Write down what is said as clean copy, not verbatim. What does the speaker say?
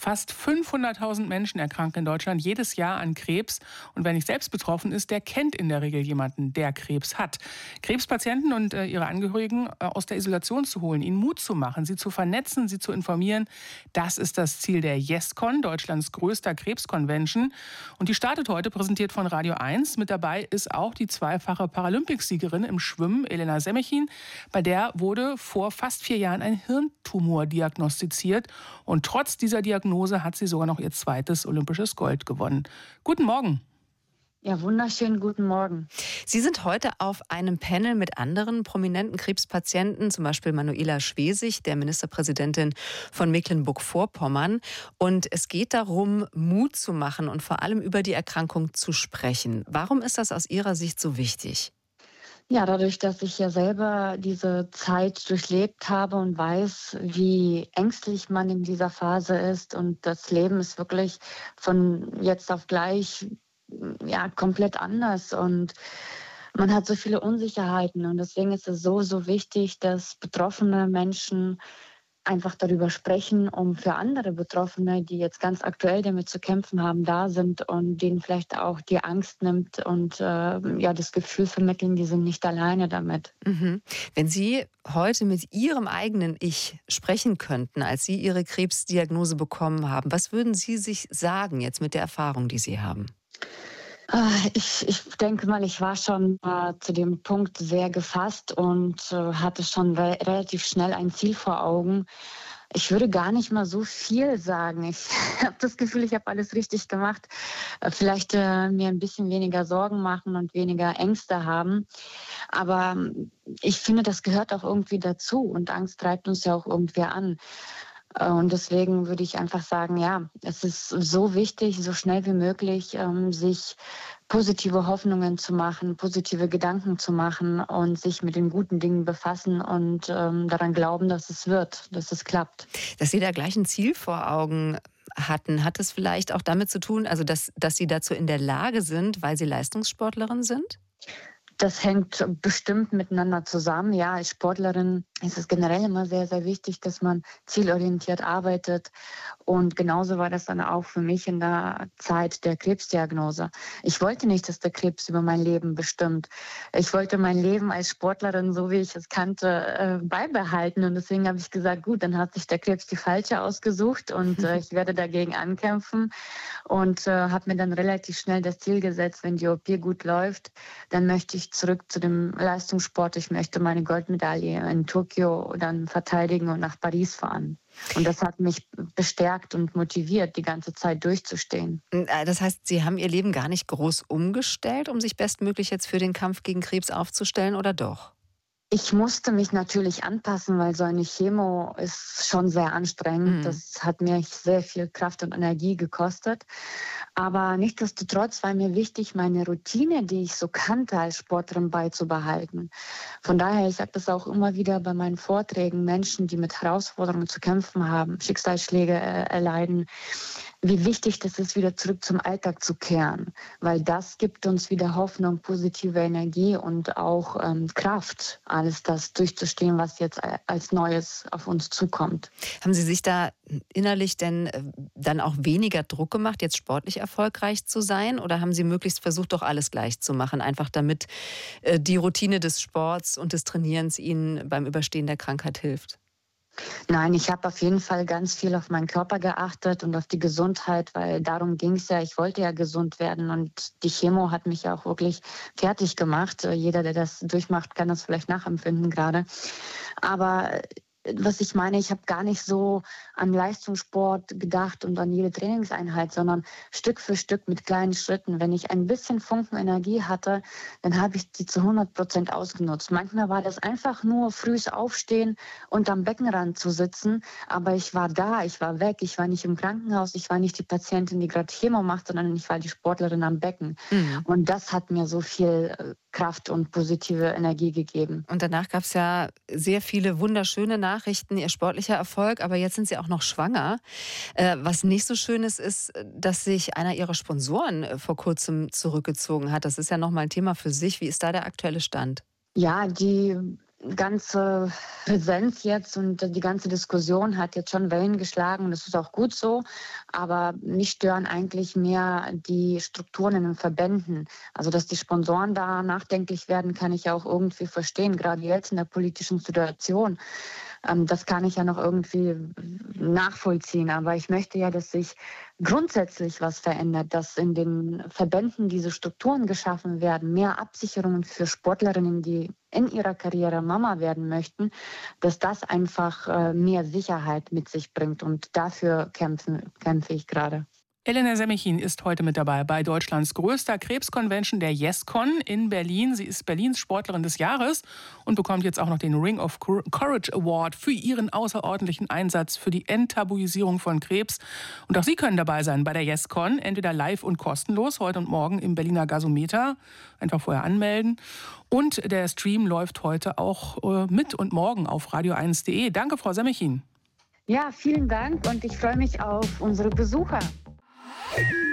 Fast 500.000 Menschen erkranken in Deutschland jedes Jahr an Krebs. Und wer nicht selbst betroffen ist, der kennt in der Regel jemanden, der Krebs hat. Krebspatienten und ihre Angehörigen aus der Isolation zu holen, ihnen Mut zu machen, sie zu vernetzen, sie zu informieren, das ist das Ziel der YesCon, Deutschlands größter Krebsconvention. Und die startet heute, präsentiert von Radio 1. Mit dabei ist auch die zweifache Paralympicsiegerin im Schwimmen, Elena Semechin. Bei der wurde vor fast 4 Jahren ein Hirntumor diagnostiziert. Und trotz dieser Diagnose hat sie sogar noch ihr zweites olympisches Gold gewonnen. Guten Morgen. Ja, wunderschönen guten Morgen. Sie sind heute auf einem Panel mit anderen prominenten Krebspatienten, zum Beispiel Manuela Schwesig, der Ministerpräsidentin von Mecklenburg-Vorpommern. Und es geht darum, Mut zu machen und vor allem über die Erkrankung zu sprechen. Warum ist das aus Ihrer Sicht so wichtig? Ja, dadurch, dass ich ja selber diese Zeit durchlebt habe und weiß, wie ängstlich man in dieser Phase ist. Und das Leben ist wirklich von jetzt auf gleich komplett anders. Und man hat so viele Unsicherheiten. Und deswegen ist es so wichtig, dass betroffene Menschen einfach darüber sprechen, um für andere Betroffene, die jetzt ganz aktuell damit zu kämpfen haben, da sind und denen vielleicht auch die Angst nimmt und das Gefühl vermitteln, die sind nicht alleine damit. Mhm. Wenn Sie heute mit Ihrem eigenen Ich sprechen könnten, als Sie Ihre Krebsdiagnose bekommen haben, was würden Sie sich sagen jetzt mit der Erfahrung, die Sie haben? Ich denke mal, ich war schon zu dem Punkt sehr gefasst und hatte schon relativ schnell ein Ziel vor Augen. Ich würde gar nicht mal so viel sagen. Ich habe das Gefühl, ich habe alles richtig gemacht. Vielleicht mir ein bisschen weniger Sorgen machen und weniger Ängste haben. Aber ich finde, das gehört auch irgendwie dazu. Und Angst treibt uns ja auch irgendwie an. Und deswegen würde ich einfach sagen, ja, es ist so wichtig, so schnell wie möglich sich positive Hoffnungen zu machen, positive Gedanken zu machen und sich mit den guten Dingen befassen und daran glauben, dass es wird, dass es klappt. Dass Sie da gleich ein Ziel vor Augen hatten, hat es vielleicht auch damit zu tun, also dass Sie dazu in der Lage sind, weil Sie Leistungssportlerin sind? Das hängt bestimmt miteinander zusammen. Ja, als Sportlerin ist es generell immer sehr wichtig, dass man zielorientiert arbeitet. Und genauso war das dann auch für mich in der Zeit der Krebsdiagnose. Ich wollte nicht, dass der Krebs über mein Leben bestimmt. Ich wollte mein Leben als Sportlerin, so wie ich es kannte, beibehalten. Und deswegen habe ich gesagt, gut, dann hat sich der Krebs die falsche ausgesucht und ich werde dagegen ankämpfen. Und habe mir dann relativ schnell das Ziel gesetzt, wenn die OP gut läuft, dann möchte ich zurück zu dem Leistungssport. Ich möchte meine Goldmedaille in Tokio dann verteidigen und nach Paris fahren. Und das hat mich bestärkt und motiviert, die ganze Zeit durchzustehen. Das heißt, Sie haben Ihr Leben gar nicht groß umgestellt, um sich bestmöglich jetzt für den Kampf gegen Krebs aufzustellen, oder doch? Ich musste mich natürlich anpassen, weil so eine Chemo ist schon sehr anstrengend. Das hat mir sehr viel Kraft und Energie gekostet. Aber nichtsdestotrotz war mir wichtig, meine Routine, die ich so kannte als Sportlerin, beizubehalten. Von daher, ich sage das auch immer wieder bei meinen Vorträgen, Menschen, die mit Herausforderungen zu kämpfen haben, Schicksalsschläge erleiden, wie wichtig das ist, wieder zurück zum Alltag zu kehren. Weil das gibt uns wieder Hoffnung, positive Energie und auch Kraft, alles das durchzustehen, was jetzt als Neues auf uns zukommt. Haben Sie sich da innerlich denn dann auch weniger Druck gemacht, jetzt sportlich erfolgreich zu sein? Oder haben Sie möglichst versucht, doch alles gleich zu machen, einfach damit die Routine des Sports und des Trainierens Ihnen beim Überstehen der Krankheit hilft? Nein, ich habe auf jeden Fall ganz viel auf meinen Körper geachtet und auf die Gesundheit, weil darum ging es ja. Ich wollte ja gesund werden und die Chemo hat mich ja auch wirklich fertig gemacht. Jeder, der das durchmacht, kann das vielleicht nachempfinden gerade. Aber was ich meine, ich habe gar nicht so an Leistungssport gedacht und an jede Trainingseinheit, sondern Stück für Stück mit kleinen Schritten. Wenn ich ein bisschen Funken Energie hatte, dann habe ich die zu 100% ausgenutzt. Manchmal war das einfach nur frühes Aufstehen und am Beckenrand zu sitzen, aber ich war da, ich war weg, ich war nicht im Krankenhaus, ich war nicht die Patientin, die gerade Chemo macht, sondern ich war die Sportlerin am Becken. Und das hat mir so viel Kraft und positive Energie gegeben. Und danach gab es ja sehr viele wunderschöne Nachrichten, Ihr sportlicher Erfolg, aber jetzt sind Sie auch noch schwanger. Was nicht so schön ist, dass sich einer Ihrer Sponsoren vor kurzem zurückgezogen hat. Das ist ja nochmal ein Thema für sich. Wie ist da der aktuelle Stand? Ja, die ganze Präsenz jetzt und die ganze Diskussion hat jetzt schon Wellen geschlagen und das ist auch gut so. Aber mich stören eigentlich mehr die Strukturen in den Verbänden. Also dass die Sponsoren da nachdenklich werden, kann ich ja auch irgendwie verstehen, gerade jetzt in der politischen Situation. Das kann ich ja noch irgendwie nachvollziehen. Aber ich möchte ja, dass sich grundsätzlich was verändert, dass in den Verbänden diese Strukturen geschaffen werden, mehr Absicherungen für Sportlerinnen, die in ihrer Karriere Mama werden möchten, dass das einfach mehr Sicherheit mit sich bringt. Und dafür kämpfe ich gerade. Elena Semichin ist heute mit dabei bei Deutschlands größter Krebsconvention, der YesCon in Berlin. Sie ist Berlins Sportlerin des Jahres und bekommt jetzt auch noch den Ring of Courage Award für ihren außerordentlichen Einsatz für die Enttabuisierung von Krebs. Und auch Sie können dabei sein bei der YesCon, entweder live und kostenlos, heute und morgen im Berliner Gasometer. Einfach vorher anmelden. Und der Stream läuft heute auch mit und morgen auf radio1.de. Danke, Frau Semichin. Ja, vielen Dank und ich freue mich auf unsere Besucher.